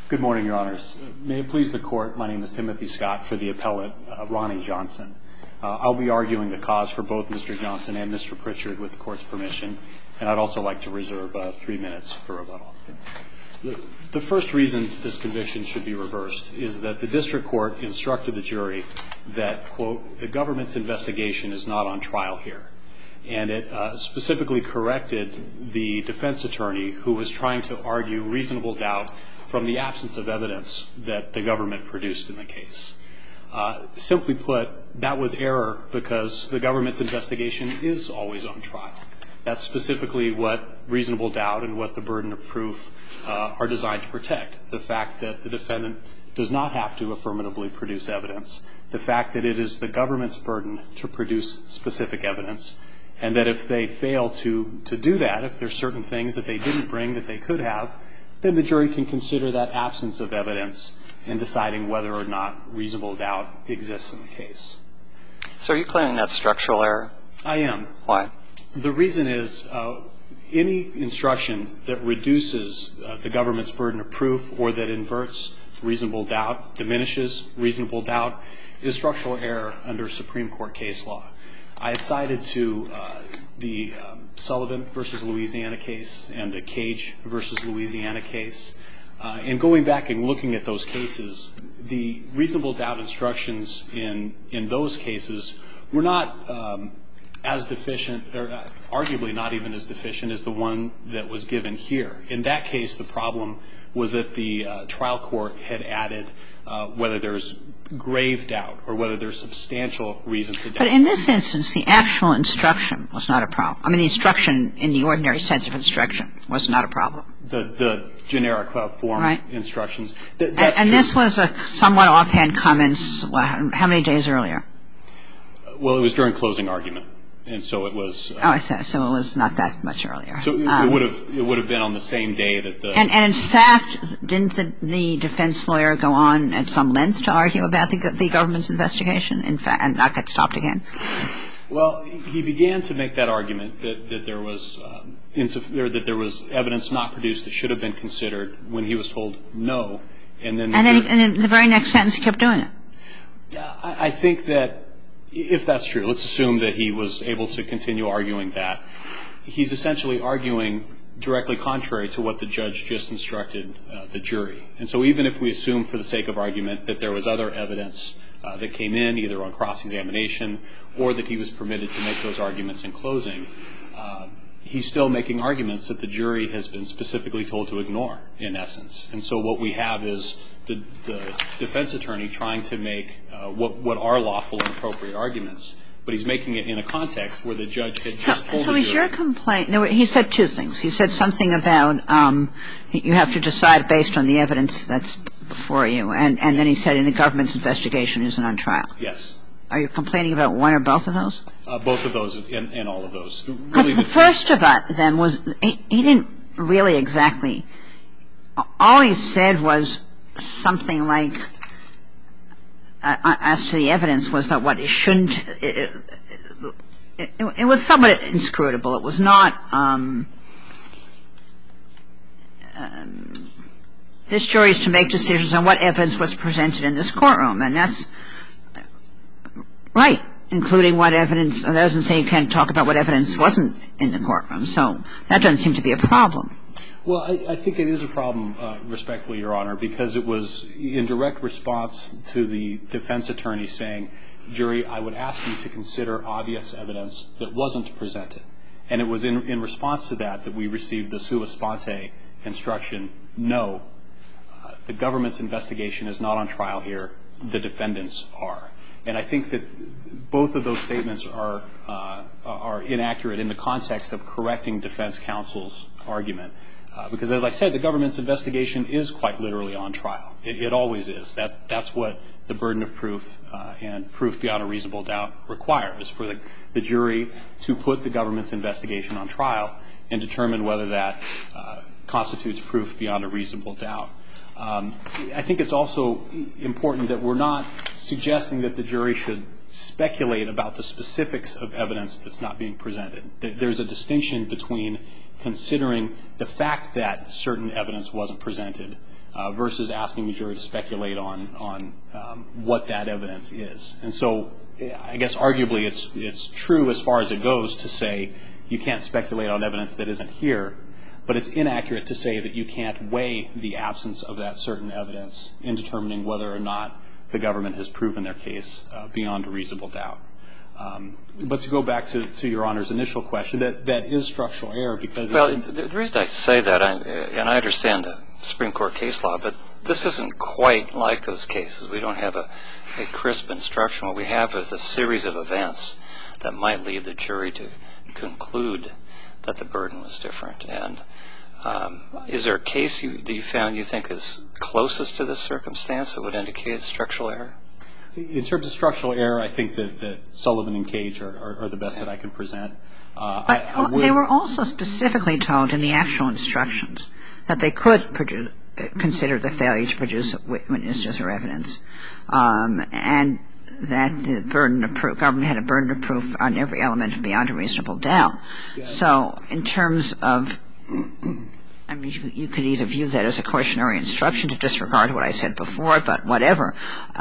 Good morning, Your Honors. May it please the Court, my name is Timothy Scott for the appellate Ronnie Johnson. I'll be arguing the cause for both Mr. Johnson and Mr. Pritchard with the Court's permission, and I'd also like to reserve 3 minutes for rebuttal. The first reason this conviction should be reversed is that the District Court instructed the jury that, quote, the government's investigation is not on trial here. And it specifically corrected the defense attorney who was trying to argue reasonable doubt from the absence of evidence that the government produced in the case. Simply put, that was error because the government's investigation is always on trial. That's specifically what reasonable doubt and what the burden of proof are designed to protect. The fact that the defendant does not have to affirmatively produce evidence, the fact that it is the government's burden to produce specific evidence, and that if they fail to do that, if there's certain things that they didn't bring that they could have, then the jury can consider that absence of evidence in deciding whether or not reasonable doubt exists in the case. So are you claiming that's structural error? I am. Why? The reason is any instruction that reduces the government's burden of proof or that inverts reasonable doubt, diminishes reasonable doubt, is structural error under Supreme Court case law. I had cited to the Sullivan v. Louisiana case and the Cage v. Louisiana case. And going back and looking at those cases, the reasonable doubt instructions in those cases were not as deficient, or arguably not even as deficient as the one that was given here. In that case, the problem was that the trial court had added whether there's grave doubt or whether there's substantial reason to doubt. But in this instance, the actual instruction was not a problem. I mean, the instruction in the ordinary sense of instruction was not a problem. The generic form instructions. And this was a somewhat offhand comments how many days earlier? Well, it was during closing argument. And so it was. Oh, I see. So it was not that much earlier. So it would have been on the same day that the. And in fact, didn't the defense lawyer go on at some length to argue about the government's investigation? In fact, and not get stopped again. Well, he began to make that argument that there was evidence not produced that should have been considered when he was told no, and then. And in the very next sentence, he kept doing it. I think that. If that's true, let's assume that he was able to continue arguing that. He's essentially arguing directly contrary to what the judge just instructed the jury. And so even if we assume for the sake of argument that there was other evidence that came in, either on cross-examination or that he was permitted to make those arguments in closing, he's still making arguments that the jury has been specifically told to ignore, in essence. And so what we have is the defense attorney trying to make what are lawful and appropriate arguments, but he's making it in a context where the judge had just told the jury. So is your complaint – no, he said two things. He said something about you have to decide based on the evidence that's before you, and then he said in the government's investigation isn't on trial. Yes. Are you complaining about one or both of those? Both of those and all of those. Really the first of them was he didn't really exactly – all he said was something like as to the evidence was that what it shouldn't – it was somewhat inscrutable. It was not this jury is to make decisions on what evidence was presented in this courtroom, and that's right, including what evidence – it doesn't say you can't talk about what evidence wasn't in the courtroom. So that doesn't seem to be a problem. Well, I think it is a problem, respectfully, Your Honor, because it was in direct response to the defense attorney saying, jury, I would ask you to consider obvious evidence that wasn't presented. And it was in response to that that we received the sua sponte instruction, no, the government's investigation is not on trial here, the defendants are. And I think that both of those statements are inaccurate in the context of correcting defense counsel's argument. Because, as I said, the government's investigation is quite literally on trial. It always is. That's what the burden of proof and proof beyond a reasonable doubt requires, for the jury to put the government's investigation on trial and determine whether that constitutes proof beyond a reasonable doubt. I think it's also important that we're not suggesting that the jury should speculate about the specifics of evidence that's not being presented. There's a distinction between considering the fact that certain evidence wasn't presented versus asking the jury to speculate on what that evidence is. And so I guess arguably it's true as far as it goes to say you can't speculate on evidence that isn't here, but it's inaccurate to say that you can't weigh the absence of that certain evidence in determining whether or not the government has proven their case beyond a reasonable doubt. But to go back to Your Honor's initial question, that is structural error because... Well, the reason I say that, and I understand the Supreme Court case law, but this isn't quite like those cases. We don't have a crisp instruction. What we have is a series of events that might lead the jury to conclude that the burden was different. And is there a case that you found you think is closest to this circumstance that would indicate structural error? In terms of structural error, I think that Sullivan and Cage are the best that I can present. But they were also specifically told in the actual instructions that they could consider the failure to produce witnesses or evidence, and that the burden of proof, government had a burden of proof on every element beyond a reasonable doubt. So in terms of, I mean, you could either view that as a cautionary instruction to disregard what I said before, but whatever.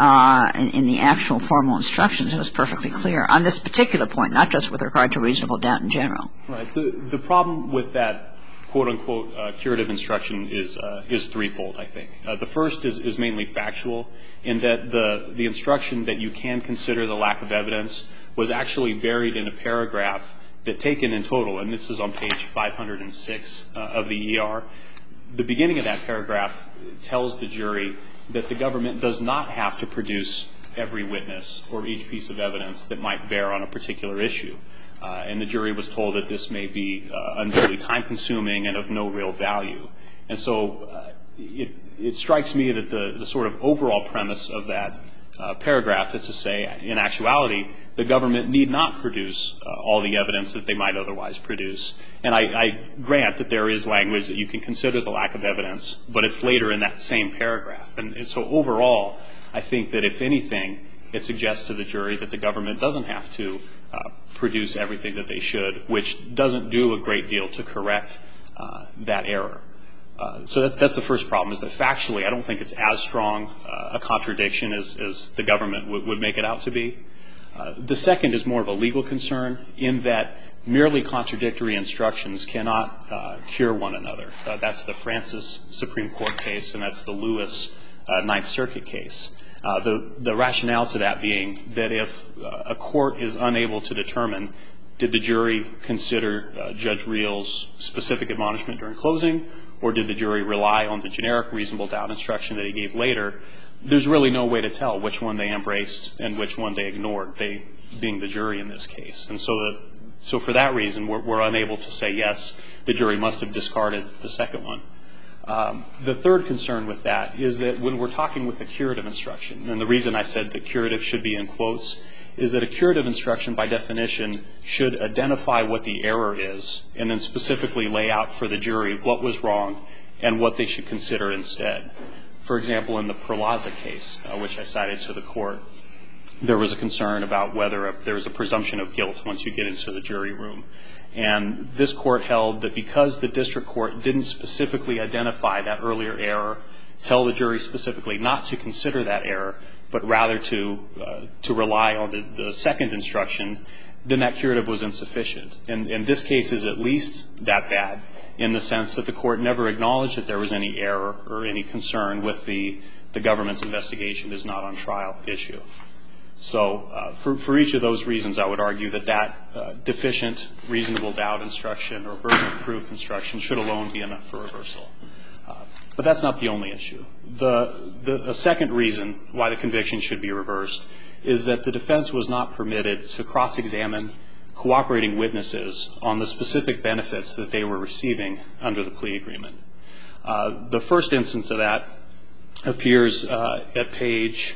In the actual formal instructions, it was perfectly clear on this particular point, not just with regard to reasonable doubt in general. Right. The problem with that quote-unquote curative instruction is threefold, I think. The first is mainly factual in that the instruction that you can consider the lack of evidence was actually buried in a paragraph that taken in total, and this is on page 506 of the ER. The beginning of that paragraph tells the jury that the government does not have to produce every witness or each piece of evidence that might bear on a particular issue. And the jury was told that this may be unduly time-consuming and of no real value. And so it strikes me that the sort of overall premise of that paragraph is to say, in actuality, the government need not produce all the evidence that they might otherwise produce. And I grant that there is language that you can consider the lack of evidence, but it's later in that same paragraph. And so overall, I think that if anything, it suggests to the jury that the government doesn't have to produce everything that they should, which doesn't do a great deal to correct that error. So that's the first problem, is that factually I don't think it's as strong a contradiction as the government would make it out to be. The second is more of a legal concern in that merely contradictory instructions cannot cure one another. That's the Francis Supreme Court case, and that's the Lewis Ninth Circuit case. The rationale to that being that if a court is unable to determine did the jury consider Judge Reel's specific admonishment during closing, or did the jury rely on the generic reasonable doubt instruction that he gave later, there's really no way to tell which one they embraced and which one they ignored, they being the jury in this case. And so for that reason, we're unable to say, yes, the jury must have discarded the second one. The third concern with that is that when we're talking with a curative instruction, and the reason I said that curative should be in quotes, is that a curative instruction by definition should identify what the error is and then specifically lay out for the jury what was wrong and what they should consider instead. For example, in the Perlaza case, which I cited to the court, there was a concern about whether there's a presumption of guilt once you get into the jury room. And this court held that because the district court didn't specifically identify that earlier error, tell the jury specifically not to consider that error, but rather to rely on the second instruction, then that curative was insufficient. And this case is at least that bad in the sense that the court never acknowledged that there was any error or any concern with the government's investigation is not on trial issue. So for each of those reasons, I would argue that deficient reasonable doubt instruction or burden of proof instruction should alone be enough for reversal. But that's not the only issue. The second reason why the conviction should be reversed is that the defense was not permitted to cross-examine cooperating witnesses on the specific benefits that they were receiving under the plea agreement. The first instance of that appears at page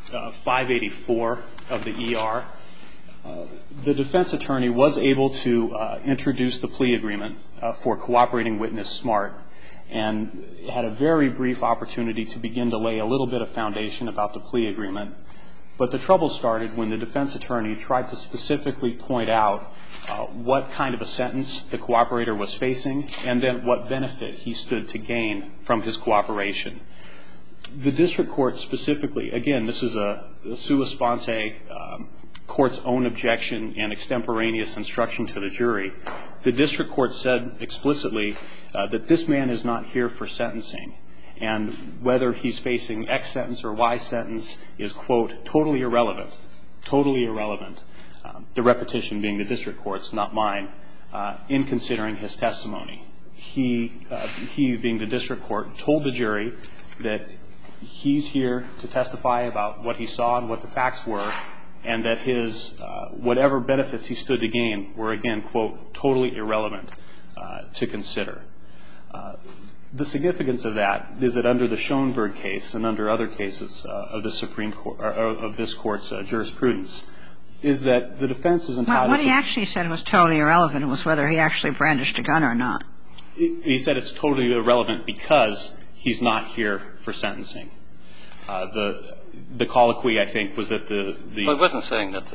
584 of the ER. The defense attorney was able to introduce the plea agreement for cooperating witness Smart and had a very brief opportunity to begin to lay a little bit of foundation about the plea agreement. But the trouble started when the defense attorney tried to specifically point out what kind of a sentence the cooperator was facing and then what benefit he stood to gain from his cooperation. The district court specifically, again, this is a sua sponte court's own objection and extemporaneous instruction to the jury. The district court said explicitly that this man is not here for sentencing, and whether he's facing X sentence or Y sentence is, quote, totally irrelevant, totally irrelevant. The repetition being the district court's, not mine, in considering his testimony. He, being the district court, told the jury that he's here to testify about what he saw and what the facts were, and that his whatever benefits he stood to gain were, again, quote, totally irrelevant to consider. The significance of that is that under the Schoenberg case and under other cases of the Supreme Court, of this Court's jurisprudence, is that the defense is entitled to... What he actually said was totally irrelevant was whether he actually brandished a gun or not. He said it's totally irrelevant because he's not here for sentencing. The colloquy, I think, was that the... Well, he wasn't saying that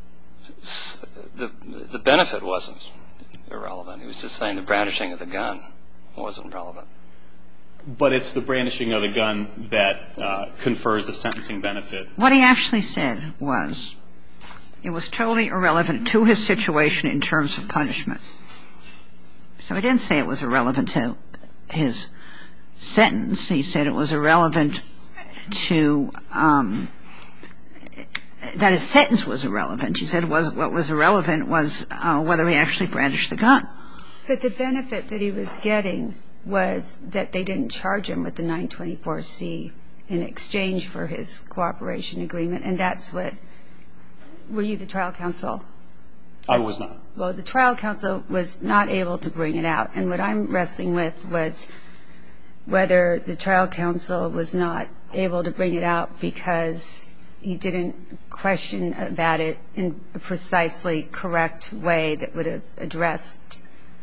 the benefit wasn't irrelevant. He was just saying the brandishing of the gun wasn't relevant. But it's the brandishing of the gun that confers the sentencing benefit. What he actually said was it was totally irrelevant to his situation in terms of punishment. So he didn't say it was irrelevant to his sentence. He said it was irrelevant to that his sentence was irrelevant. He said what was irrelevant was whether he actually brandished the gun. But the benefit that he was getting was that they didn't charge him with the 924C in exchange for his cooperation agreement, and that's what... Were you the trial counsel? I was not. Well, the trial counsel was not able to bring it out, and what I'm wrestling with was whether the trial counsel was not able to bring it out because he didn't question about it in a precisely correct way that would have addressed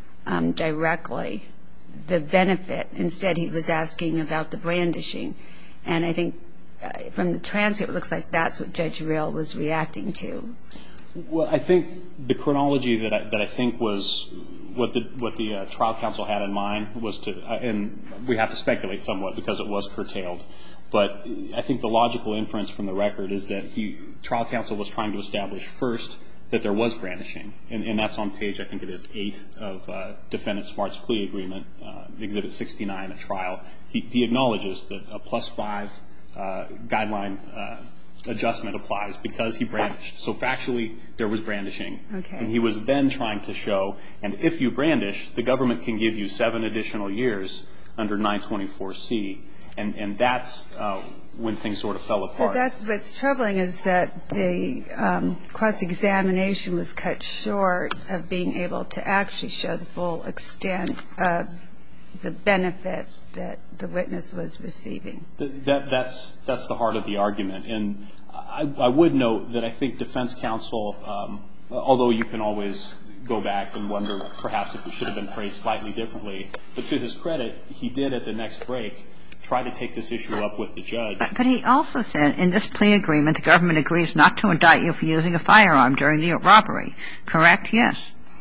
directly the benefit. Instead, he was asking about the brandishing. And I think from the transcript, it looks like that's what Judge Real was reacting to. Well, I think the chronology that I think was what the trial counsel had in mind was to, and we have to speculate somewhat because it was curtailed, but I think the logical inference from the record is that trial counsel was trying to establish first that there was brandishing, and that's on page, I think it is 8 of Defendant Smart's plea agreement, Exhibit 69 at trial. He acknowledges that a +5 guideline adjustment applies because he brandished. So factually, there was brandishing. Okay. And he was then trying to show, and if you brandish, the government can give you 7 additional years under 924C, and that's when things sort of fell apart. So that's what's troubling is that the cross-examination was cut short of being able to actually show the full extent of the benefit that the witness was receiving. That's the heart of the argument. And I would note that I think defense counsel, although you can always go back and wonder perhaps if it should have been phrased slightly differently, but to his credit, he did at the next break try to take this issue up with the judge. But he also said in this plea agreement the government agrees not to indict you for using a firearm during the robbery. Correct? Yes.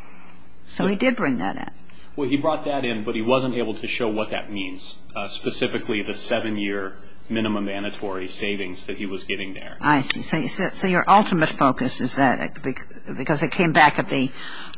So he did bring that in. Well, he brought that in, but he wasn't able to show what that means, specifically the 7-year minimum mandatory savings that he was getting there. I see. So your ultimate focus is that because it came back at the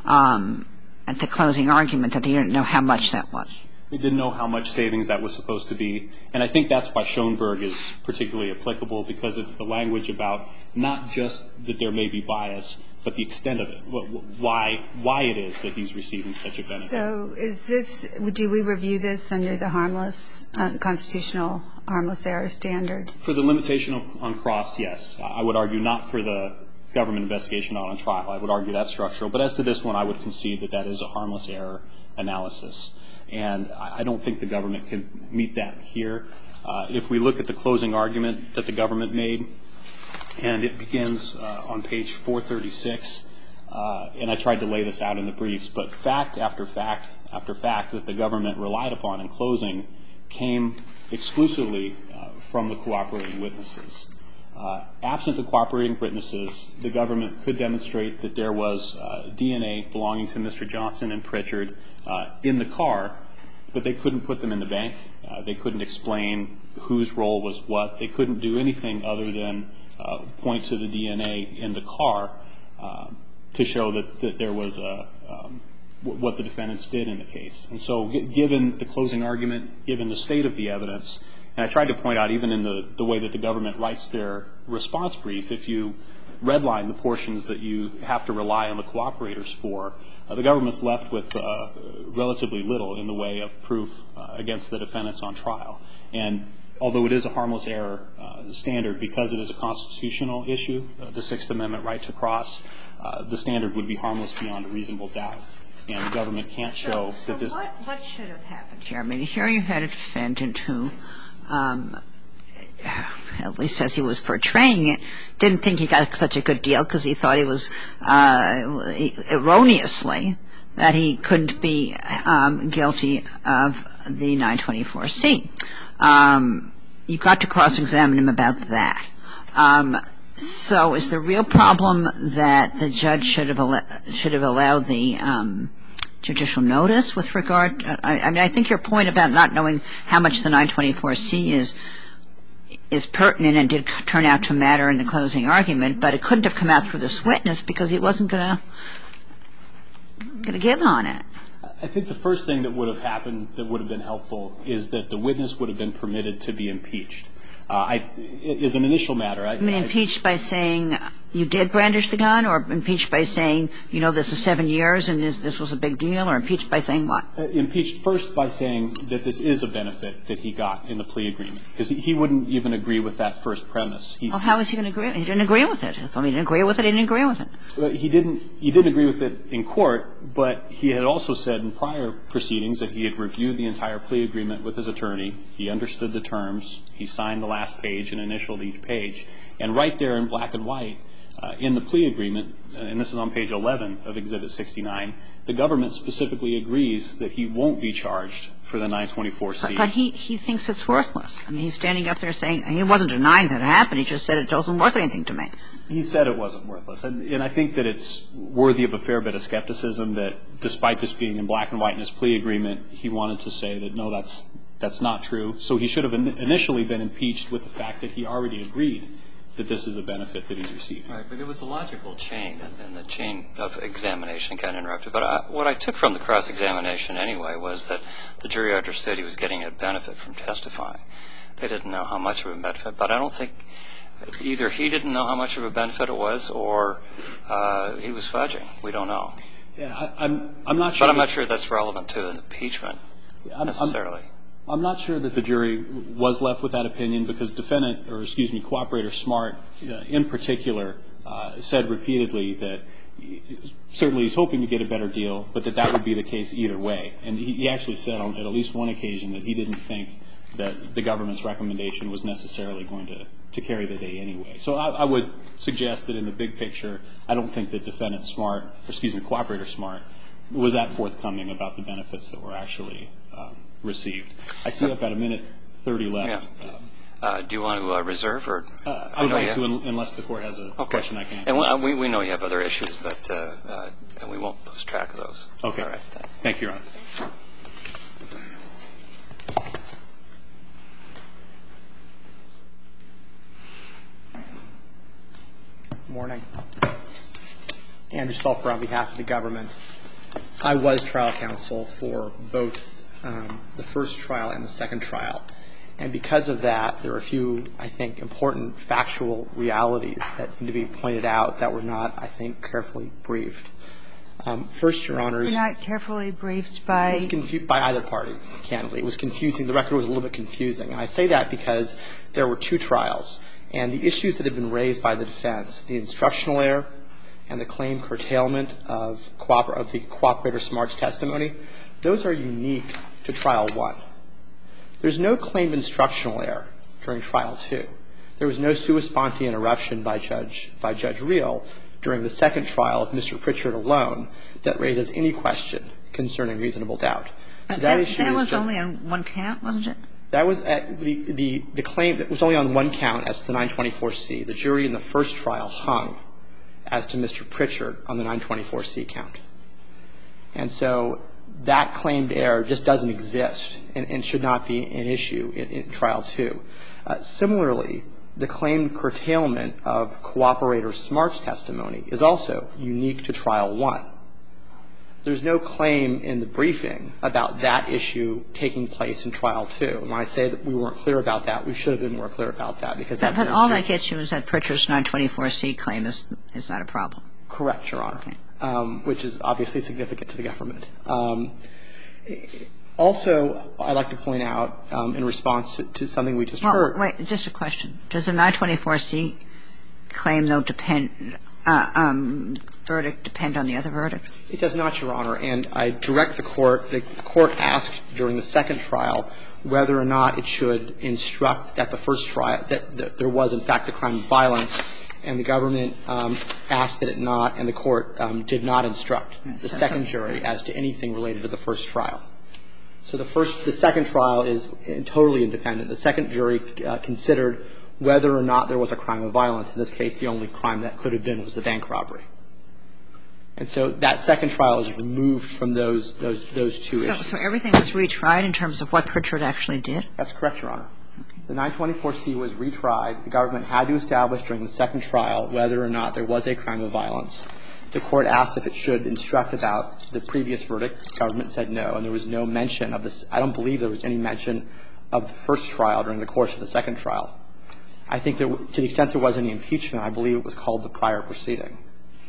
closing argument that he didn't know how much that was. He didn't know how much savings that was supposed to be. And I think that's why Schoenberg is particularly applicable, because it's the language about not just that there may be bias, but the extent of it, why it is that he's receiving such a benefit. So is this, do we review this under the harmless, constitutional harmless error standard? For the limitation on cross, yes. I would argue not for the government investigation not on trial. I would argue that's structural. But as to this one, I would concede that that is a harmless error analysis. And I don't think the government can meet that here. If we look at the closing argument that the government made, and it begins on page 436, and I tried to lay this out in the briefs, but fact after fact after fact that the government relied upon in closing came exclusively from the cooperating witnesses. Absent the cooperating witnesses, the government could demonstrate that there was DNA belonging to Mr. Johnson and Pritchard in the car, but they couldn't put them in the bank. They couldn't explain whose role was what. They couldn't do anything other than point to the DNA in the car to show that there was what the defendants did in the case. And so given the closing argument, given the state of the evidence, and I tried to point out even in the way that the government writes their response brief, if you redline the portions that you have to rely on the cooperators for, the government's left with relatively little in the way of proof against the defendants on trial. And although it is a harmless error standard, because it is a constitutional issue, the Sixth Amendment right to cross, the standard would be harmless beyond a reasonable doubt. And the government can't show that this. What should have happened here? I mean, here you had a defendant who, at least as he was portraying it, didn't think he got such a good deal because he thought he was erroneously that he couldn't be guilty of the 924C. You got to cross-examine him about that. So is the real problem that the judge should have allowed the judicial notice with regard? I mean, I think your point about not knowing how much the 924C is pertinent and did turn out to matter in the closing argument, but it couldn't have come out through this witness because he wasn't going to give on it. I think the first thing that would have happened that would have been helpful is that the witness would have been permitted to be impeached. As an initial matter, I mean, impeached by saying you did brandish the gun, or impeached by saying, you know, this is 7 years and this was a big deal, or impeached by saying what? Impeached first by saying that this is a benefit that he got in the plea agreement, because he wouldn't even agree with that first premise. Well, how is he going to agree? He didn't agree with it. So he didn't agree with it. He didn't agree with it. He didn't agree with it in court, but he had also said in prior proceedings that he had reviewed the entire plea agreement with his attorney. He understood the terms. He signed the last page and initialed each page. And right there in black and white, in the plea agreement, and this is on page 11 of Exhibit 69, the government specifically agrees that he won't be charged for the 924C. But he thinks it's worthless. I mean, he's standing up there saying he wasn't denying that it happened. He just said it wasn't worth anything to me. He said it wasn't worthless. And I think that it's worthy of a fair bit of skepticism that despite this being in black and white in his plea agreement, he wanted to say that, no, that's not true. So he should have initially been impeached with the fact that he already agreed that this is a benefit that he's receiving. Right, but it was a logical chain, and the chain of examination got interrupted. But what I took from the cross-examination anyway was that the jury understood he was getting a benefit from testifying. They didn't know how much of a benefit, but I don't think either he didn't know how much of a benefit it was or he was fudging. We don't know. Yeah, I'm not sure. But I'm not sure that's relevant to an impeachment necessarily. I'm not sure that the jury was left with that opinion because Cooperator Smart in particular said repeatedly that certainly he's hoping to get a better deal, but that would be the case either way. And he actually said on at least one occasion that he didn't think that the government's recommendation was necessarily going to carry the day anyway. So I would suggest that in the big picture, I don't think that Cooperator Smart was that forthcoming about the benefits that were actually received. I see I've got a minute 30 left. Yeah. Do you want to reserve? Or I would like to, unless the Court has a question I can answer. And we know you have other issues, but we won't lose track of those. Okay. All right. Thank you, Your Honor. Good morning. Andrew Sulper on behalf of the government. I was trial counsel for both the first trial and the second trial. And because of that, there are a few, I think, important factual realities that need to be pointed out that were not, I think, carefully briefed. First, Your Honors. You're not carefully briefed by? It was confused by either party, candidly. It was confusing. The record was a little bit confusing. And I say that because there were two trials. And the issues that had been raised by the defense, the instructional error and the claim curtailment of the Cooperator Smart's testimony, those are unique to Trial 1. There's no claimed instructional error during Trial 2. There was no sua sponte interruption by Judge Reel during the second trial of Mr. Pritchard alone that raises any question concerning reasonable doubt. So that issue was only on one count, wasn't it? That was the claim that was only on one count as to the 924C. The jury in the first trial hung as to Mr. Pritchard on the 924C count. And so that claimed error just doesn't exist and should not be an issue in Trial 2. Similarly, the claimed curtailment of Cooperator Smart's testimony is also unique to Trial 1. There's no claim in the briefing about that issue taking place in Trial 2. When I say that we weren't clear about that, we should have been more clear about that because that's an issue. But all that gets you is that Pritchard's 924C claim is not a problem. Correct, Your Honor. Okay. Which is obviously significant to the government. Also, I'd like to point out in response to something we just heard. Wait, just a question. Does the 924C claim, though, verdict depend on the other verdict? It does not, Your Honor. And I direct the Court asked during the second trial whether or not it should instruct at the first trial that there was, in fact, a crime of violence, and the government asked that it not, and the Court did not instruct the second jury as to anything related to the first trial. So the second trial is totally independent. The second jury considered whether or not there was a crime of violence. In this case, the only crime that could have been was the bank robbery. And so that second trial is removed from those two issues. So everything was retried in terms of what Pritchard actually did? That's correct, Your Honor. The 924C was retried. The government had to establish during the second trial whether or not there was a crime of violence. The Court asked if it should instruct about the previous verdict. The government said no, and there was no mention of this. I don't believe there was any mention of the first trial during the course of the second trial. I think that to the extent there was any impeachment, I believe it was called the prior proceeding.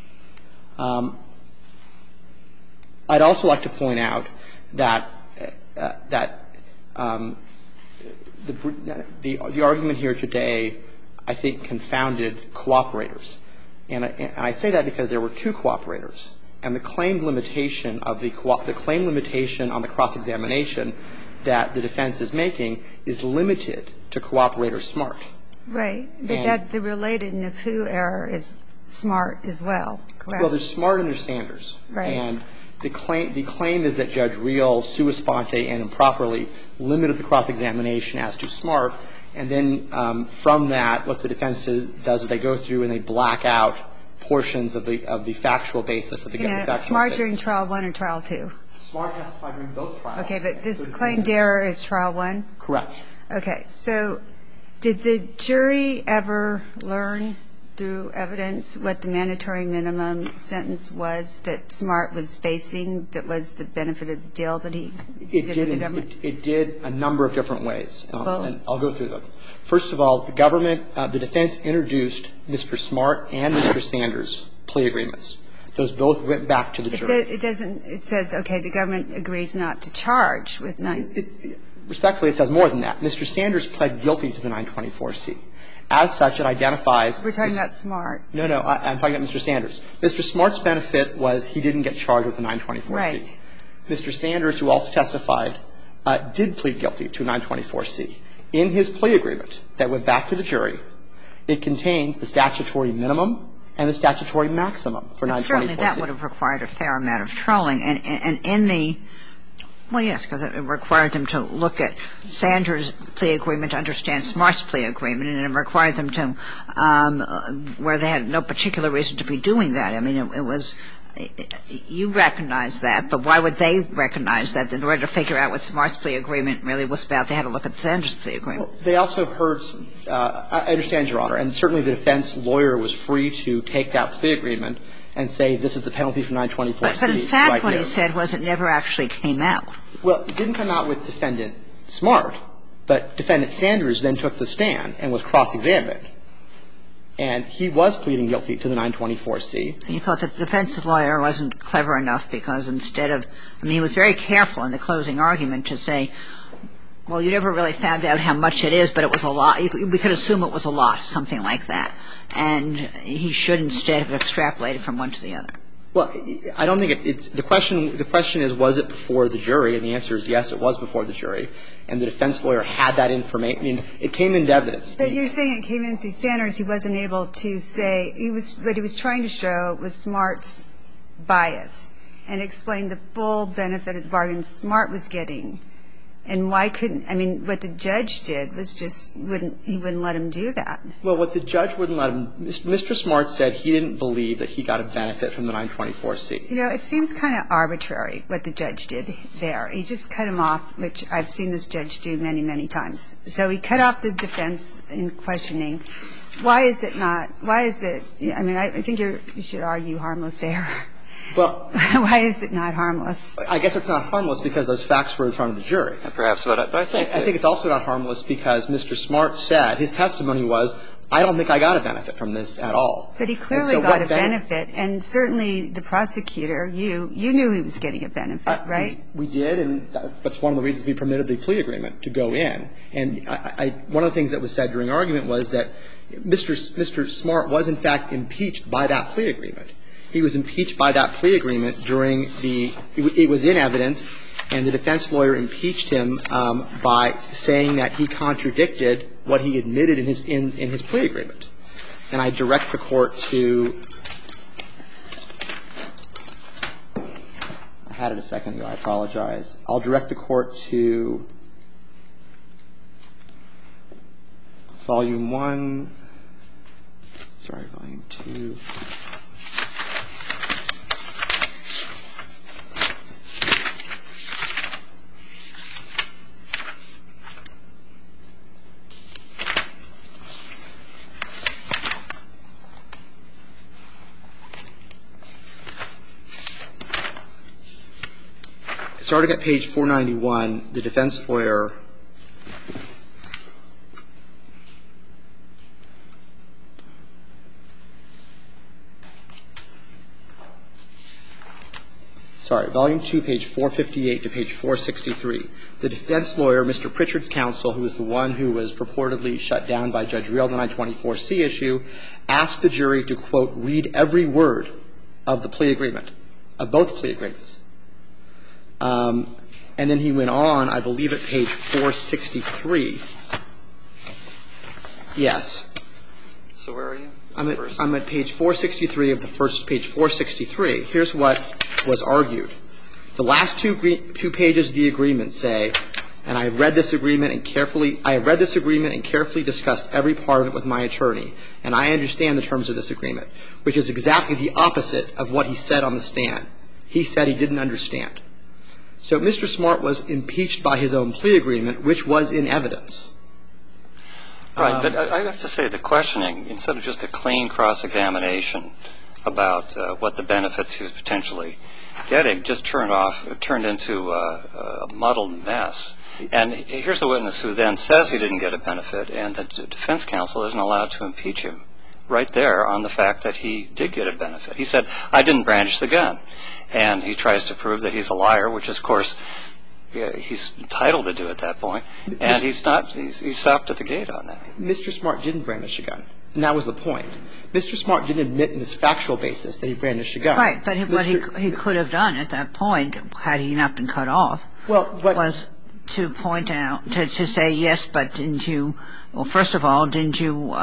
I'd also like to point out that the argument here today, I think, confounded cooperators. And I say that because there were two cooperators, and the claim limitation of the claim limitation on the cross-examination that the defense is making is limited to Cooperator Smart. Right. But that the related NAPU error is Smart as well, correct? Well, there's Smart and there's Sanders. Right. And the claim is that Judge Reel, sua sponte and improperly, limited the cross-examination as to Smart. And then from that, what the defense does is they go through and they black out portions of the factual basis of the factual Smart during Trial 1 or Trial 2? Smart testified during both trials. Okay, but this claimed error is Trial 1? Correct. Okay. So did the jury ever learn through evidence what the mandatory minimum sentence was that Smart was facing that was the benefit of the deal that he did with the government? It did a number of different ways, and I'll go through them. First of all, the government, the defense introduced Mr. Smart and Mr. Sanders' plea agreements. Those both went back to the jury. It doesn't – it says, okay, the government agrees not to charge with 9. Respectfully, it says more than that. Mr. Sanders pled guilty to the 924C. As such, it identifies – We're talking about Smart. No, I'm talking about Mr. Sanders. Mr. Smart's benefit was he didn't get charged with the 924C. Right. Mr. Sanders, who also testified, did plead guilty to 924C. In his plea agreement that went back to the jury, it contains the statutory minimum and the statutory maximum for 924C. Certainly that would have required a fair amount of trolling. And in the – well, yes, because it required them to look at Sanders' plea agreement to understand Smart's plea agreement, and it required them to – where they had no particular reason to be doing that. I mean, it was – you recognize that, but why would they recognize that in order to figure out what Smart's plea agreement really was about? They had to look at Sanders' plea agreement. Well, they also heard – I understand, Your Honor, and certainly the defense lawyer was free to take that plea agreement and say this is the penalty for 924C. But in fact, what he said was it never actually came out. Well, it didn't come out with Defendant Smart, but Defendant Sanders then took the stand and was cross-examined. And he was pleading guilty to the 924C. So you thought the defense lawyer wasn't clever enough because instead of – I mean, he was very careful in the closing argument to say, well, you never really found out how much it is, but it was a lot. We could assume it was a lot, something like that. And he should instead have extrapolated from one to the other. Well, I don't think it's – the question is, was it before the jury? And the answer is yes, it was before the jury. And the defense lawyer had that information. I mean, it came into evidence. But you're saying it came in through Sanders. He wasn't able to say – what he was trying to show was Smart's bias and explain the full benefit of the bargain Smart was getting. And why couldn't, I mean, what the judge did was just he wouldn't let him do that. Well, what the judge wouldn't let him, Mr. Smart said he didn't believe that he got a benefit from the 924C. You know, it seems kind of arbitrary what the judge did there. He just cut him off, which I've seen this judge do many, many times. So he cut off the defense in questioning. Why is it, I mean, I think you should argue harmless error. Well, why is it not harmless? I guess it's not harmless because those facts were in front of the jury. Perhaps, but I think it's also not harmless because Mr. Smart said, his testimony was, I don't think I got a benefit from this at all. But he clearly got a benefit, and certainly the prosecutor, you knew he was getting a benefit, right? We did, and that's one of the reasons we permitted the plea agreement to go in. And one of the things that was said during argument was that Mr. Smart was, in fact, impeached by that plea agreement. He was impeached by that plea agreement during it was in evidence, and the defense lawyer impeached him by saying that he contradicted what he admitted in his plea agreement. And I direct the Court to – I had it a second ago. I apologize. I'll direct the Court to Volume 1 – sorry, Volume 2. Starting at page 491, the defense lawyer Volume 2, page 458 to page 463. The defense lawyer, Mr. Pritchard's counsel, who was the one who was purportedly shut down by Judge Real, the 924C issue, asked the jury to, quote, read every word of the plea agreement, of both plea agreements. And then he went on, I believe at page 463. Yes. So where are you? I'm at page 463 of the first page 463. Here's what was argued. The last two pages of the agreement say, and I have read this agreement and carefully discussed every part of it with my attorney, and I understand the terms of this agreement, which is exactly the opposite of what he said on the stand. He said he didn't understand. So Mr. Smart was impeached by his own plea agreement, which was in evidence. Right, but I have to say the questioning, instead of just a clean cross-examination about what the benefits he was potentially getting, just turned into a muddled mess. And here's a witness who then says he didn't get a benefit, and the defense counsel isn't allowed to impeach him right there on the fact that he did get a benefit. He said, I didn't brandish the gun. And he tries to prove that he's a liar, which, of course, he's entitled to do at that point. And he's stopped at the gate on that. Mr. Smart didn't brandish a gun. And that was the point. Mr. Smart didn't admit in his factual basis that he brandished a gun. Right. But what he could have done at that point, had he not been cut off, was to point out, to say, yes, but didn't you – well, first of all, doesn't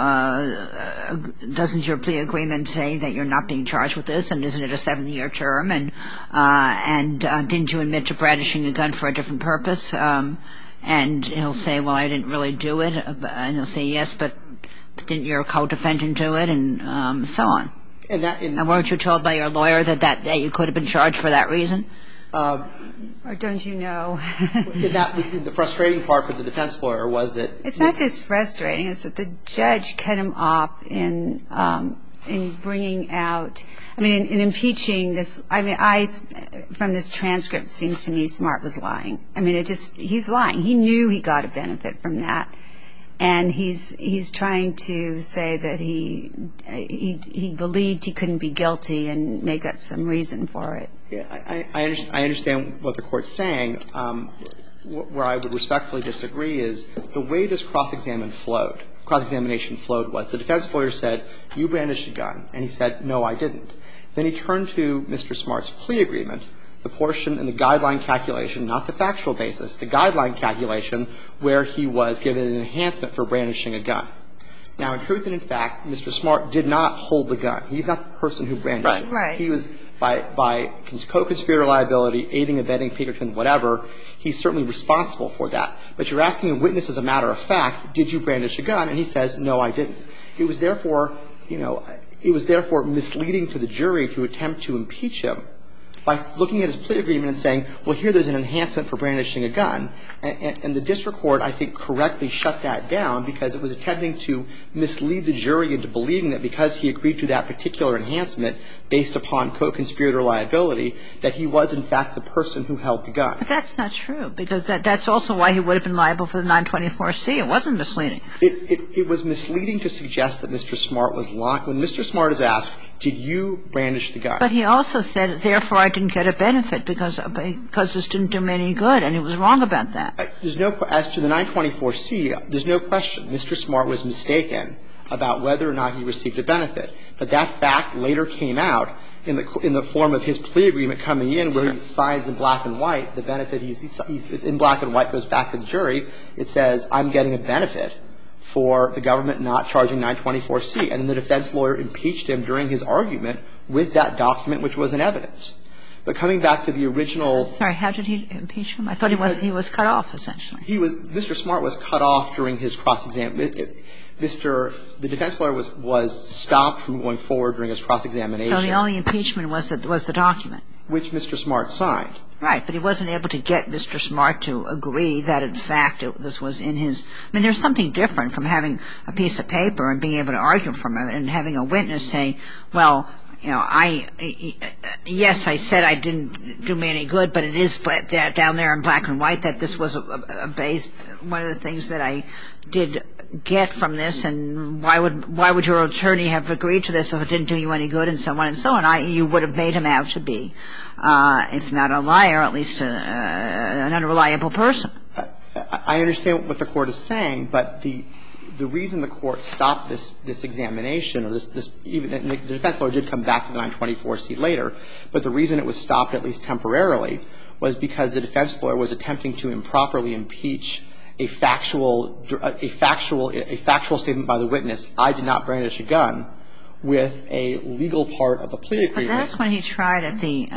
your plea agreement say that you're not being charged with this, and isn't it a 7-year term? And didn't you admit to brandishing a gun for a different purpose? And he'll say, well, I didn't really do it. And he'll say, yes, but didn't your co-defendant do it? And so on. And weren't you told by your lawyer that you could have been charged for that reason? Or don't you know? The frustrating part for the defense lawyer was that it's not just frustrating. It's that the judge cut him off in bringing out. I mean, in impeaching this. I mean, from this transcript, it seems to me Smart was lying. I mean, he's lying. He knew he got a benefit from that, and he's trying to say that he believed he couldn't be guilty and make up some reason for it. Yeah, I understand what the Court's saying. Where I would respectfully disagree is the way this cross-examination flowed was the defense lawyer said, you brandished a gun. And he said, no, I didn't. Then he turned to Mr. Smart's plea agreement, the portion in the guideline calculation, not the factual basis, the guideline calculation where he was given an enhancement for brandishing a gun. Now, in truth and in fact, Mr. Smart did not hold the gun. He's not the person who brandished it. Right. He was by co-conspirator liability, aiding, abetting, Pinkerton, whatever, he's certainly responsible for that. But you're asking a witness as a matter of fact, did you brandish a gun? And he says, no, I didn't. It was therefore, misleading to the jury to attempt to impeach him by looking at his plea agreement and saying, well, here there's an enhancement for brandishing a gun. And the district court, I think, correctly shut that down because it was attempting to mislead the jury into believing that because he agreed to that particular enhancement based upon co-conspirator liability, that he was, in fact, the person who held the gun. But that's not true, because that's also why he would have been liable for the 924C. It wasn't misleading. It was misleading to suggest that Mr. Smart was lying. When Mr. Smart is asked, did you brandish the gun? But he also said, therefore, I didn't get a benefit because this didn't do me any good, and he was wrong about that. There's no – as to the 924C, there's no question. Mr. Smart was mistaken about whether or not he received a benefit. But that fact later came out in the form of his plea agreement coming in where he signs in black and white the benefit it's in black and white, goes back to the jury. It says, I'm getting a benefit for the government not charging 924C. And the defense lawyer impeached him during his argument with that document, which was in evidence. But coming back to the original – Sorry, how did he impeach him? I thought he was cut off, essentially. Mr. Smart was cut off during his cross-examination. The defense lawyer was stopped from going forward during his cross-examination. So the only impeachment was the document. Which Mr. Smart signed. Right. But he wasn't able to get Mr. Smart to agree that, in fact, this was in his – I mean, there's something different from having a piece of paper and being able to argue from it and having a witness say, well, you know, yes, I said I didn't do me any good, but it is down there in black and white that this was a base – one of the things that I did get from this, and why would your attorney have agreed to this if it didn't do you any good, and so on and so on. You would have made him out to be, if not a liar, at least an unreliable person. I understand what the Court is saying, but the reason the Court stopped this examination, or this even the defense lawyer did come back to the 924C later, but the reason it was stopped at least temporarily was because the defense lawyer was attempting to improperly impeach a factual statement by the witness, I did not brandish a gun, with a legal part of the plea agreement. But that's when he tried at the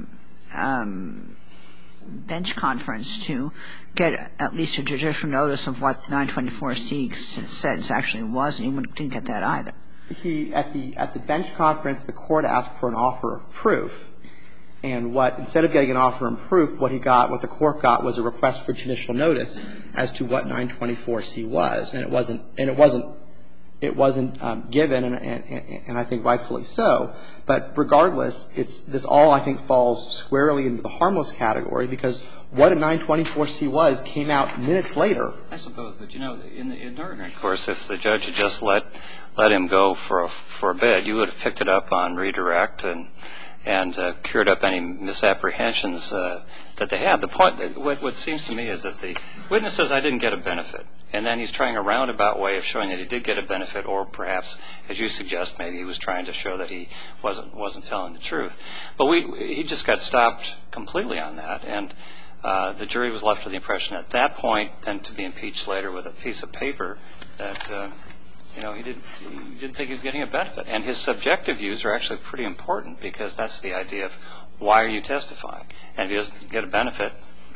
bench conference to get at least a judicial notice of what 924C says actually was, and he didn't get that either. At the bench conference, the Court asked for an offer of proof. And instead of getting an offer of proof, what the Court got was a request for judicial notice as to what 924C was. And it wasn't given, and I think rightfully so. But regardless, this all, I think, falls squarely into the harmless category, because what a 924C was came out minutes later. I suppose, but, you know, in the ordinary course, if the judge had just let him go for a bit, you would have picked it up on redirect and cured up any misapprehensions that they had. The point, what seems to me is that the witness says, I didn't get a benefit. And then he's trying a roundabout way of showing that he did get a benefit, or perhaps, as you suggest, maybe he was trying to show that he wasn't telling the truth. But he just got stopped completely on that, and the jury was left with the impression at that point, then to be impeached later with a piece of paper, that you know, he didn't think he was getting a benefit. And his subjective views are actually pretty important, because that's the idea of why are you testifying? And if he doesn't get a benefit.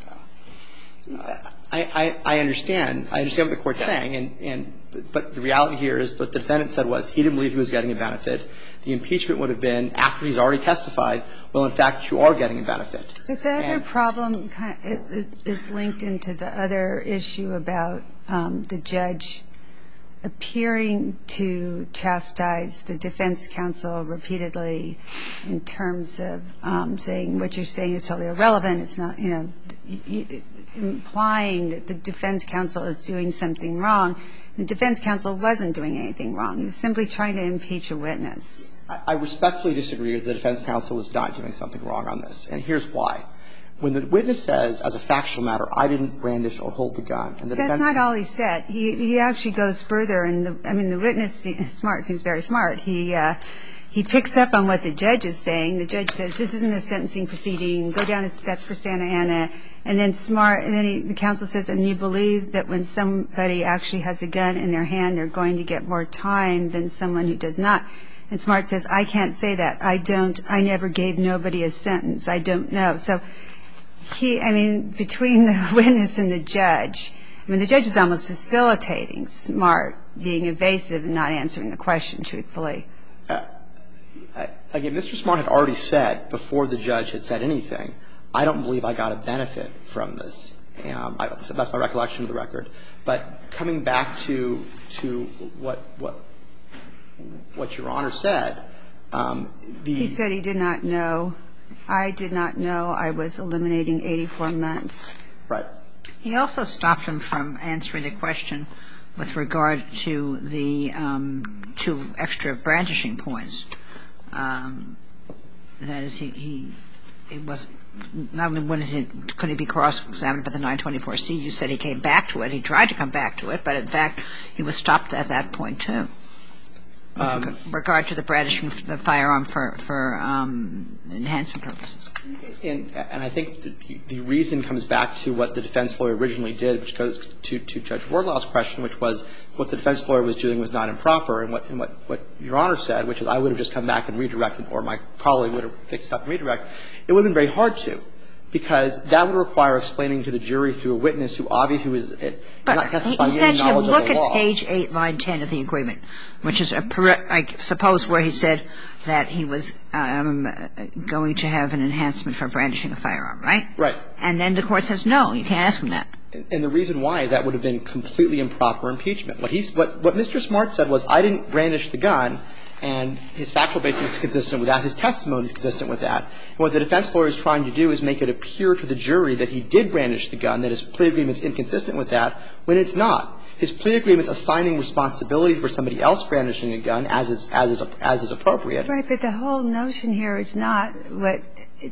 I understand. I understand what the Court's saying. But the reality here is what the defendant said was he didn't believe he was getting a benefit. The impeachment would have been, after he's already testified, well, in fact, you are getting a benefit. But the other problem is linked into the other issue about the judge appearing to chastise the defense counsel repeatedly in terms of saying what you're saying is totally irrelevant. It's not, you know, implying that the defense counsel is doing something wrong. The defense counsel wasn't doing anything wrong. He was simply trying to impeach a witness. I respectfully disagree that the defense counsel was not doing something wrong on this. And here's why. When the witness says, as a factual matter, I didn't brandish or hold the gun, and the defense. That's not all he said. He actually goes further. And the witness seems very smart. He picks up on what the judge is saying. The judge says, this isn't a sentencing proceeding. Go down. That's for Santa Ana. And then the counsel says, and you believe that when somebody actually has a gun in their hand, they're going to get more time than someone who does not. And Smart says, I can't say that. I never gave nobody a sentence. I don't know. So between the witness and the judge, the judge is almost facilitating Smart being evasive and not answering the question truthfully. Again, Mr. Smart had already said before the judge had said anything, I don't believe I got a benefit from this. That's my recollection of the record. But coming back to what Your Honor said, he said he did not know. I did not know I was eliminating 84 months. Right. He also stopped him from answering the question with regard to the 2 extra brandishing points. That is, he was not only could he be cross-examined by the 924C, you said he came back to it. He tried to come back to it, but in fact he was stopped at that point too. With regard to the brandishing the firearm for enhancement purposes. And I think the reason comes back to what the defense lawyer originally did, which goes to Judge Wardlaw's question, which was what the defense lawyer was doing was not improper, and what Your Honor said, which is I would have just come back and redirected, or my colleague would have fixed up and redirect. It would have been very hard to, because that would require explaining to the jury through a witness who obviously is not testifying any knowledge of the law. He said to look at page 8, line 10 of the agreement, which is, I suppose, where he said that he was going to have an enhancement for brandishing a firearm, right? Right. And then the Court says, no, you can't ask him that. And the reason why is that would have been completely improper impeachment. What Mr. Smart said was, I didn't brandish the gun, and his factual basis is consistent with that. His testimony is consistent with that. And what the defense lawyer is trying to do is make it appear to the jury that he did brandish the gun, that his plea agreement is inconsistent with that, when it's not. His plea agreement is assigning responsibility for somebody else brandishing a gun as is appropriate. Right, but the whole notion here is not what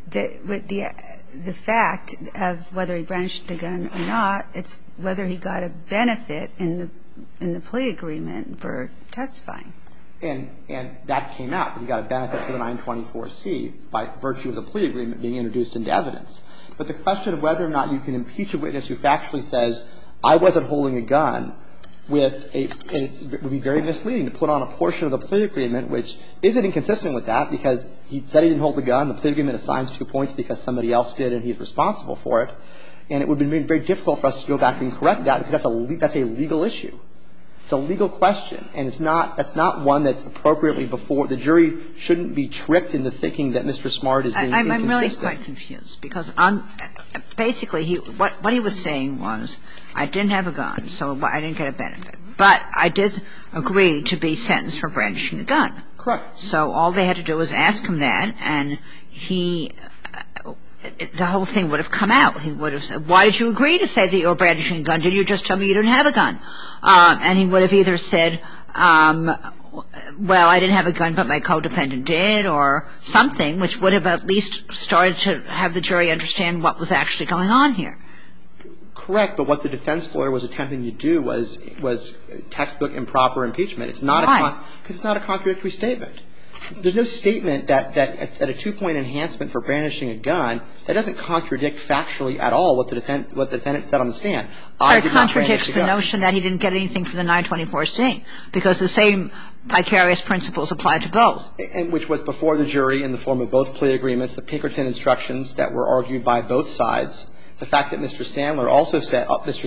the fact of whether he brandished the gun or not. It's whether he got a benefit in the plea agreement for testifying. And that came out, that he got a benefit for the 924C by virtue of the plea agreement being introduced into evidence. But the question of whether or not you can impeach a witness who factually says, I wasn't holding a gun, with a – and it would be very misleading to put on a portion of the plea agreement which isn't inconsistent with that, because he said he didn't hold the gun, the plea agreement assigns 2 points because somebody else did and he's responsible for it. And it would have been very difficult for us to go back and correct that, because that's a legal issue. It's a legal question, and it's not – that's not one that's appropriately before – the jury shouldn't be tricked into thinking that Mr. Smart is being inconsistent. I'm really quite confused, because basically what he was saying was, I didn't have a gun, so I didn't get a benefit. But I did agree to be sentenced for brandishing a gun. Correct. So all they had to do was ask him that, and he – the whole thing would have come out. He would have said, why did you agree to say that you were brandishing a gun? Didn't you just tell me you didn't have a gun? And he would have either said, well, I didn't have a gun, but my co-defendant did, or something, which would have at least started to have the jury understand what was actually going on here. Correct, but what the defense lawyer was attempting to do was textbook improper impeachment. It's not because it's not a contradictory statement. There's no statement that at a 2-point enhancement for brandishing a gun, that doesn't contradict factually at all what the defendant said on the stand. It contradicts the notion that he didn't get anything from the 924C, because the same vicarious principles apply to both. And which was before the jury in the form of both plea agreements, the Pinkerton instructions that were argued by both sides, the fact that Mr. Sandler also said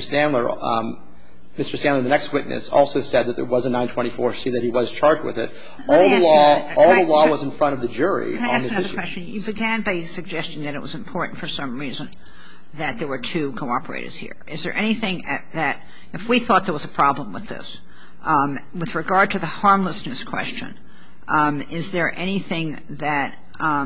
Mr. Sandler, the next witness, also said that there was a 924C, that he was charged with it. All the law was in front of the jury on this issue. Can I ask another question? You began by suggesting that it was important for some reason that there were 2 cooperators here. Is there anything that, if we thought there was a problem with this, with regard to the harmlessness question, is there anything that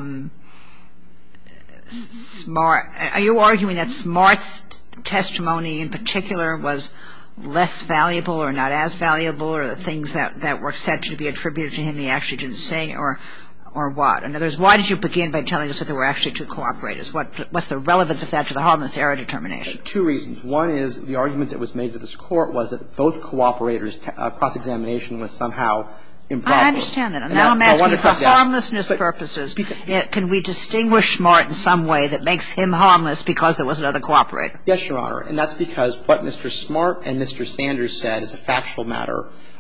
Smart – are you arguing that Smart's testimony in particular was less valuable or not as valuable, or the things that were said to be attributed to him he actually didn't say, or what? In other words, why did you begin by telling us that there were actually 2 cooperators? What's the relevance of that to the harmless error determination? 2 reasons. One is the argument that was made to this Court was that both cooperators' cross-examination was somehow improper. I understand that. Now I'm asking for harmlessness purposes. Can we distinguish Smart in some way that makes him harmless because there was another cooperator? Yes, Your Honor. And that's because what Mr. Smart and Mr. Sanders said is a factual matter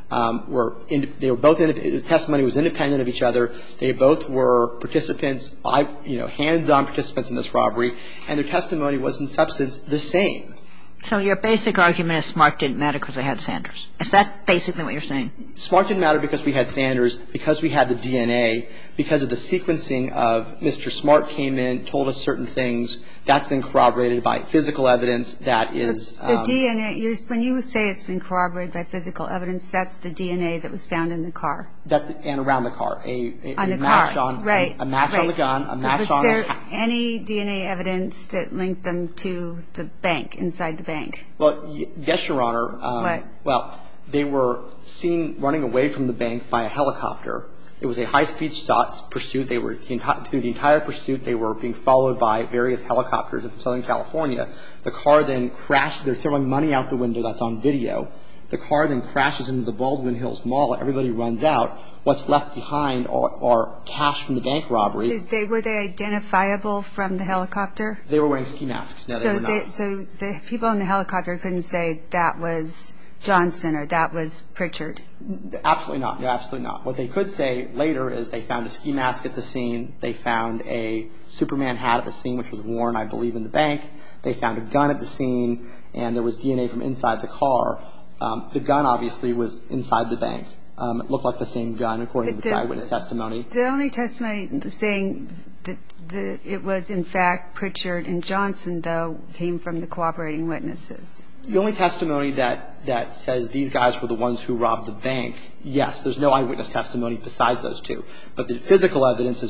they were both the testimony was independent of each other. They both were participants, hands-on participants in this robbery, and their testimony was in substance the same. So your basic argument is Smart didn't matter because they had Sanders. Is that basically what you're saying? Smart didn't matter because we had Sanders, because we had the DNA, because of the sequencing of Mr. Smart came in, told us certain things. That's been corroborated by physical evidence that is the DNA. When you say it's been corroborated by physical evidence, that's the DNA that was found in the car. And around the car. A match on the gun, a match on. Was there any DNA evidence that linked them to the bank, inside the bank? Well, yes, Your Honor. What? Well, they were seen running away from the bank by a helicopter. It was a high-speed pursuit. They were through the entire pursuit. They were being followed by various helicopters from Southern California. The car then crashed. They're throwing money out the window. That's on video. The car then crashes into the Baldwin Hills Mall. Everybody runs out. What's left behind are cash from the bank robbery. Were they identifiable from the helicopter? They were wearing ski masks. No, they were not. So the people in the helicopter couldn't say that was Johnson or that was Pritchard? Absolutely not. No, absolutely not. What they could say later is they found a ski mask at the scene. They found a Superman hat at the scene, which was worn, I believe, in the bank. They found a gun at the scene, and there was DNA from inside the car. The gun, obviously, was inside the bank. It looked like the same gun, according to the eyewitness testimony. The only testimony saying that it was, in fact, Pritchard and Johnson, though, came from the cooperating witnesses. The only testimony that says these guys were the ones who robbed the bank, yes, there's no eyewitness testimony besides those two. But the physical evidence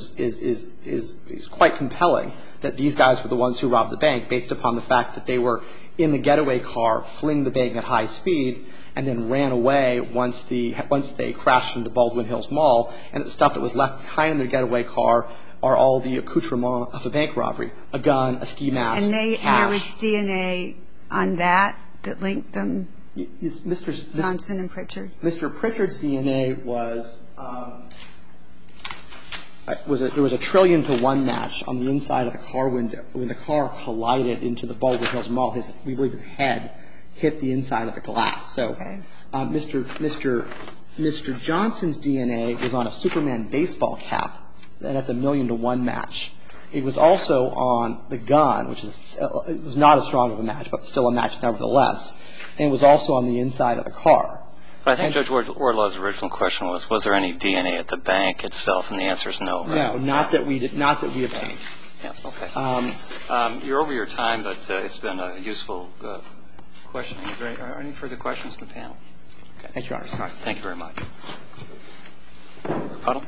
is quite compelling that these guys were the ones who robbed the bank, based upon the fact that they were in the getaway car, fleeing the bank at high speed, and then ran away once they crashed into the Baldwin Hills Mall. And the stuff that was left behind in their getaway car are all the accoutrements of a bank robbery: a gun, a ski mask, cash. And there was DNA on that linked them, Johnson and Pritchard? Mr. Pritchard's DNA there was a 1,000,000,000,000 match on the inside of the car window. When the car collided into the Baldwin Hills Mall, we believe his head hit the inside of the glass. So Mr. Johnson's DNA was on a Superman baseball cap, and that's a 1,000,000-to-1 match. It was also on the gun, which it was not as strong of a match, but still a match nevertheless. And it was also on the inside of the car. I think Judge Wardlaw's original question was there any DNA at the bank itself? And the answer is no. Right? No, not that we obtained. Yeah, okay. You're over your time, but it's been a useful questioning. Are there any further questions in the panel? Okay. Thank you, Your Honor. All right. Thank you very much. Puddle?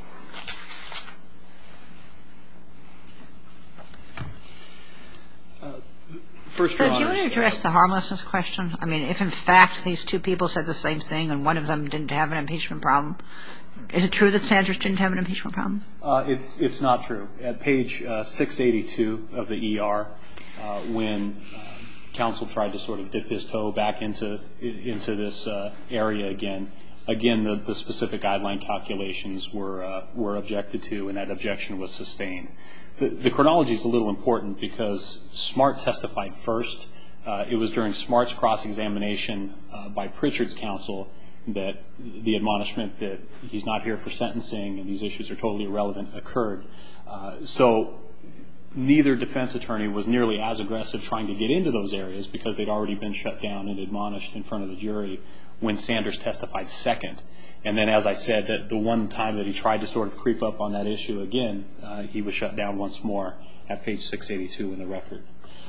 First, Your Honor. So do you want to address the harmlessness question? I mean, if in fact these two people said the same thing and one of them didn't have an impeachment problem, is it true that Sanders didn't have an impeachment problem? It's not true. At page 682 of the ER, when counsel tried to sort of dip his toe back into this area again, the specific guideline calculations were objected to, and that objection was sustained. The chronology is a little important because Smart testified first. It was during Smart's cross-examination by Pritchard's counsel that the admonishment that he's not here for sentencing and these issues are totally irrelevant occurred. So neither defense attorney was nearly as aggressive trying to get into those areas because they'd already been shut down and admonished in front of the jury when Sanders testified second. And then, as I said, that the one time that he tried to sort of creep up on that issue again, he was shut down once more at page 682 in the record.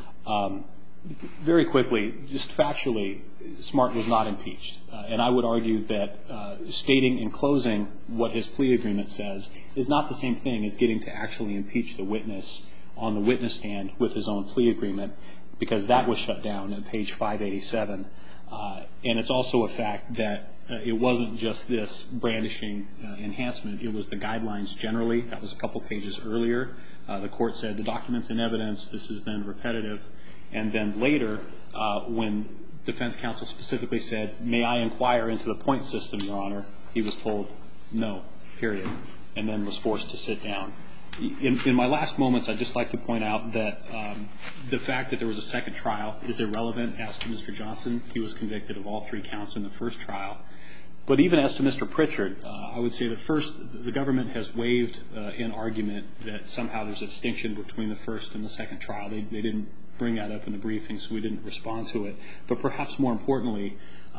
Very quickly, just factually, Smart was not impeached. And I would argue that stating in closing what his plea agreement says is not the same thing as getting to actually impeach the witness on the witness stand with his own plea agreement, because that was shut down at page 587. And it's also a fact that it wasn't just this brandishing enhancement. It was the guidelines generally. That was a couple pages earlier. The court said the document's in evidence. This is then repetitive. And then later, when defense counsel specifically said, may I inquire into the point system, Your Honor, he was told no, period, and then was forced to sit down. In my last moments, I'd just like to point out that the fact that there was a second trial is irrelevant as to Mr. Johnson. He was convicted of all 3 counts in the first trial. But even as to Mr. Pritchard, I would say that first, the government has waived an argument that somehow there's a distinction between the first and the second trial. They didn't bring that up in the briefing, so we didn't respond to it. But perhaps more importantly,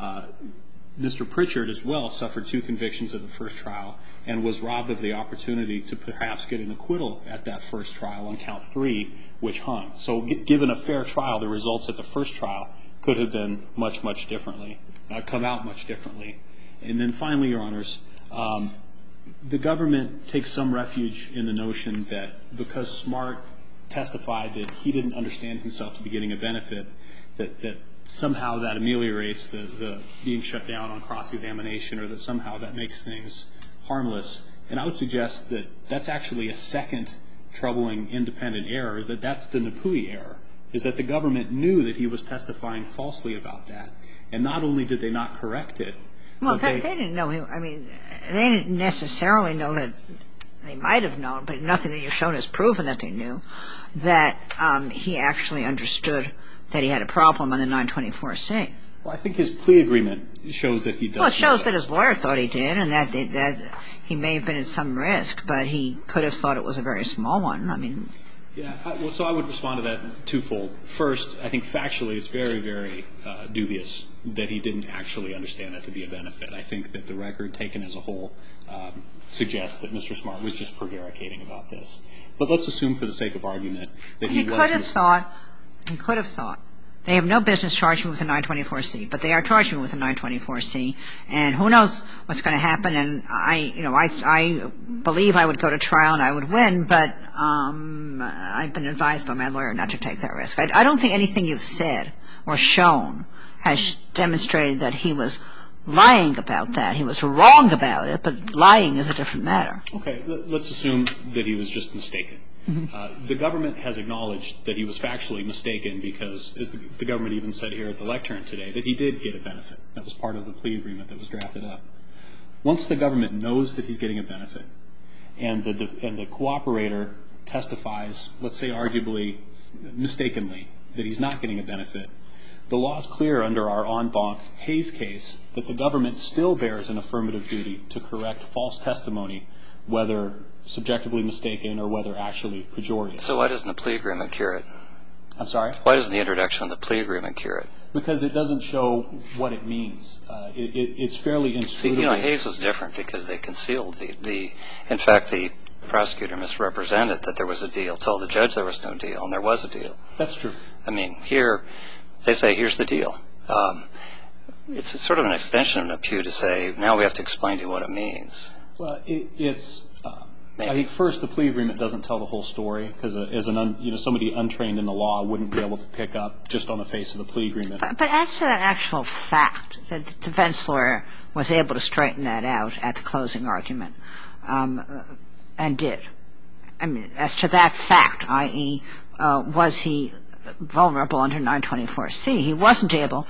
Mr. Pritchard as well suffered 2 convictions at the first trial and was robbed of the opportunity to perhaps get an acquittal at that first trial on count 3, which hung. So given a fair trial, the results at the first trial could have been much, much differently, come out much differently. And then finally, Your Honors, the government takes some refuge in the notion that because Smart testified that he didn't understand himself to be getting a benefit, that somehow that ameliorates the being shut down on cross-examination, or that somehow that makes things harmless. And I would suggest that that's actually a second troubling independent error, is that that's the Napui error, is that the government knew that he was testifying falsely about that. And not only did they not correct it, well, they didn't know him. I mean, they didn't necessarily know that. They might have known, but nothing that you've shown has proven that they knew that he actually understood that he had a problem on the 924C. Well, I think his plea agreement shows that he does. Well, it shows that his lawyer thought he did, and that he may have been at some risk, but he could have thought it was a very small one. I mean. Yeah. Well, so I would respond to that twofold. First, I think factually it's very, very dubious that he didn't actually understand that to be a benefit. I think that the record taken as a whole suggests that Mr. Smart was just prevaricating about this. But let's assume for the sake of argument that he was. He could have thought. They have no business charging with a 924C, but they are charging with a 924C, and who knows what's going to happen. And I believe I would go to trial and I would win, but I've been advised by my lawyer not to take that risk. I don't think anything you've said or shown has demonstrated that he was lying about that. He was wrong about it, but lying is a different matter. Okay. Let's assume that he was just mistaken. Mm-hmm. The government has acknowledged that he was factually mistaken because, as the government even said here at the lectern today, that he did get a benefit. That was part of the plea agreement that was drafted up. Once the government knows that he's getting a benefit and the cooperator testifies, let's say arguably mistakenly, that he's not getting a benefit, the law is clear under our en banc Hayes case that the government still bears an affirmative duty to correct false testimony, whether subjectively mistaken or whether actually pejorious. So why doesn't the plea agreement cure it? I'm sorry? Why doesn't the introduction of the plea agreement cure it? Because it doesn't show what it means. It's fairly inscrutable. See, Hayes was different because they concealed in fact, the prosecutor misrepresented that there was a deal, told the judge there was no deal, and there was a deal. That's true. I mean, here, they say, here's the deal. It's sort of an extension of Napui to say, now we have to explain to you what it means. Well, I think first the plea agreement doesn't tell the whole story because somebody untrained in the law wouldn't be able to pick up just on the face of the plea agreement. But as to that actual fact, the defense lawyer was able to straighten that out at the closing argument and did. I mean, as to that fact, i.e., was he vulnerable under 924C, he wasn't able,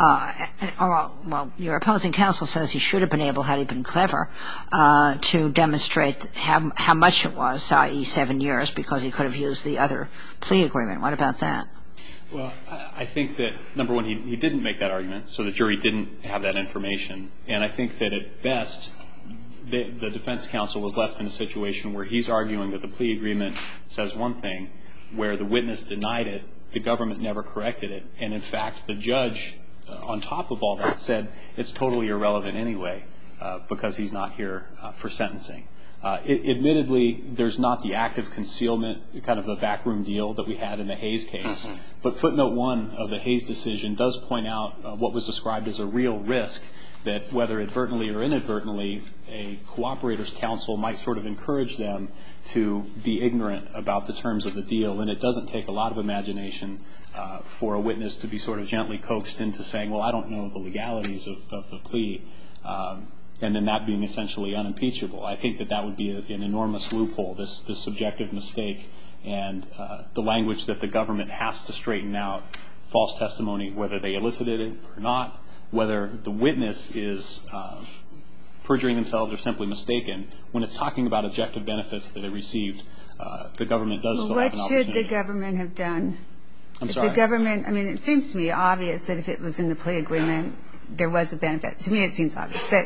well, your opposing counsel says he should have been able, had he been clever, to demonstrate how much it was, i.e., 7 years, because he could have used the other plea agreement. What about that? Well, I think that, number one, he didn't make that argument, so the jury didn't have that information. And I think that at best, the defense counsel was left in a situation where he's arguing that the plea agreement says one thing, where the witness denied it, the government never corrected it. And, in fact, the judge, on top of all that, said it's totally irrelevant anyway because he's not here for sentencing. Admittedly, there's not the active concealment, kind of the backroom deal that we had in the Hayes case. Mm-hmm. But footnote 1 of the Hayes decision does point out what was described as a real risk, that whether advertently or inadvertently, a cooperator's counsel might sort of encourage them to be ignorant about the terms of the deal. And it doesn't take a lot of imagination for a witness to be sort of gently coaxed into saying, well, I don't know the legalities of the plea, and then that being essentially unimpeachable. I think that would be an enormous loophole, this subjective mistake, and the language that the government has to straighten out false testimony, whether they elicited it or not, whether the witness is perjuring themselves or simply mistaken. When it's talking about objective benefits that they received, the government does still have an opportunity. What should the government have done? I'm sorry? The government, I mean, it seems to me obvious that if it was in the plea agreement, there was a benefit. To me, it seems obvious. But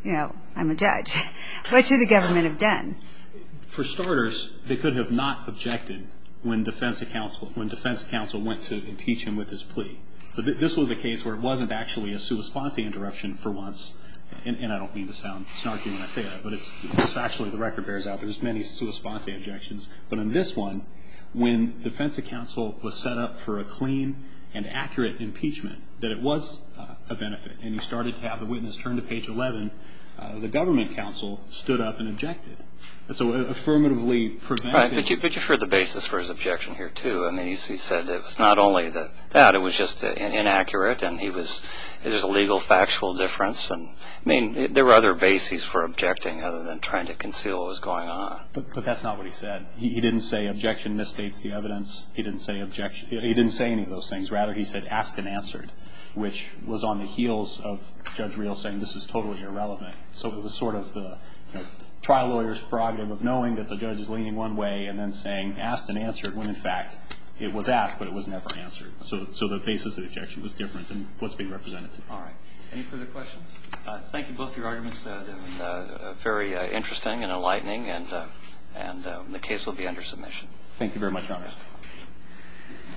you know, I'm a judge. What should the government have done? For starters, they could have not objected when defense counsel went to impeach him with his plea. So this was a case where it wasn't actually a sua sponte interruption for once. And I don't mean to sound snarky when I say that, but it's actually the record bears out. There's many sua sponte objections. But in this one, when defense counsel was set up for a clean and accurate impeachment, that it was a benefit, and he started to have the witness turn to page 11, the government counsel stood up and objected. So affirmatively prevented. Right, but you've heard the basis for his objection here, too. I mean, he said it was not only that, it was just inaccurate, and there's a legal factual difference. And I mean, there were other bases for objecting other than trying to conceal what was going on. But that's not what he said. He didn't say objection misstates the evidence. He didn't say objection. He didn't say any of those things. Rather, he said asked and answered, which was on the heels of Judge Reel saying this is totally irrelevant. So it was sort of the trial lawyer's prerogative of knowing that the judge is leaning one way and then saying asked and answered when, in fact, it was asked, but it was never answered. So the basis of the objection was different than what's being represented today. All right. Any further questions? Thank you both for your arguments. They've been very interesting and enlightening, and the case will be under submission. Thank you very much, Your Honor.